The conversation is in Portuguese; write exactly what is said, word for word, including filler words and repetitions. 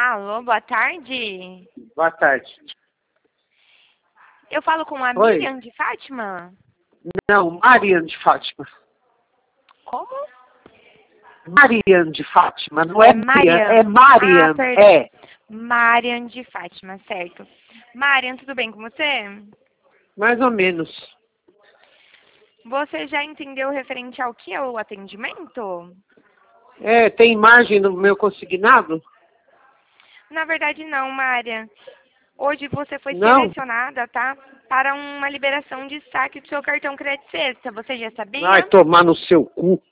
Alô, boa tarde. Boa tarde. Eu falo com a Oi. Miriam de Fátima? Não, Mariana de Fátima. Como? Mariana de Fátima, não é, É Marian, Marian. é Marian, Ah, perdão. é. Marian de Fátima, certo. Marian, tudo bem com você? Mais ou menos. Você já entendeu referente ao que é o atendimento? É, tem imagem no meu consignado? Na verdade não, Marian. Hoje você foi Não? selecionada, tá? Para uma liberação de saque do seu cartão crédito sexta. Você já sabia? Vai tomar no seu cu.